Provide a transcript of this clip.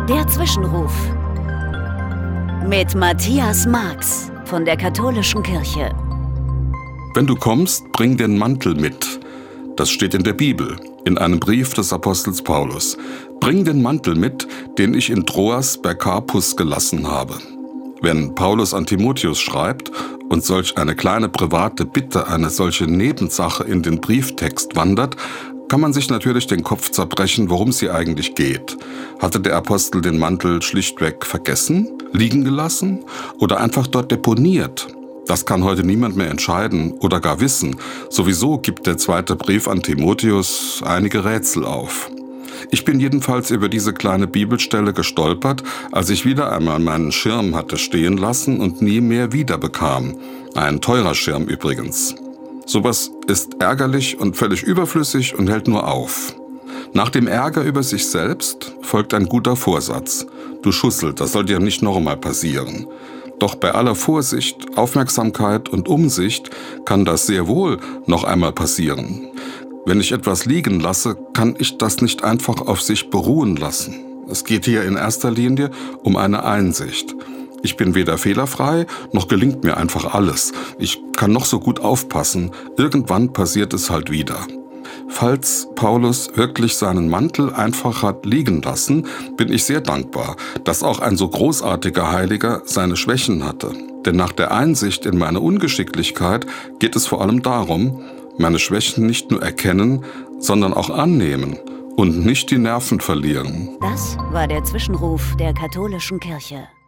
Der Zwischenruf mit Matthias Marx von der Katholischen Kirche. Wenn du kommst, bring den Mantel mit. Das steht in der Bibel, in einem Brief des Apostels Paulus. Bring den Mantel mit, den ich in Troas bei Karpus gelassen habe. Wenn Paulus an Timotheus schreibt und solch eine kleine private Bitte, eine solche Nebensache in den Brieftext wandert, kann man sich natürlich den Kopf zerbrechen, worum es hier eigentlich geht. Hatte der Apostel den Mantel schlichtweg vergessen, liegen gelassen oder einfach dort deponiert? Das kann heute niemand mehr entscheiden oder gar wissen. Sowieso gibt der zweite Brief an Timotheus einige Rätsel auf. Ich bin jedenfalls über diese kleine Bibelstelle gestolpert, als ich wieder einmal meinen Schirm hatte stehen lassen und nie mehr wiederbekam. Ein teurer Schirm übrigens. Sowas ist ärgerlich und völlig überflüssig und hält nur auf. Nach dem Ärger über sich selbst folgt ein guter Vorsatz. Du Schussel, das soll dir nicht nochmal passieren. Doch bei aller Vorsicht, Aufmerksamkeit und Umsicht kann das sehr wohl noch einmal passieren. Wenn ich etwas liegen lasse, kann ich das nicht einfach auf sich beruhen lassen. Es geht hier in erster Linie um eine Einsicht. Ich bin weder fehlerfrei, noch gelingt mir einfach alles. Ich kann noch so gut aufpassen, irgendwann passiert es halt wieder. Falls Paulus wirklich seinen Mantel einfach hat liegen lassen, bin ich sehr dankbar, dass auch ein so großartiger Heiliger seine Schwächen hatte. Denn nach der Einsicht in meine Ungeschicklichkeit geht es vor allem darum, meine Schwächen nicht nur erkennen, sondern auch annehmen und nicht die Nerven verlieren. Das war der Zwischenruf der Katholischen Kirche.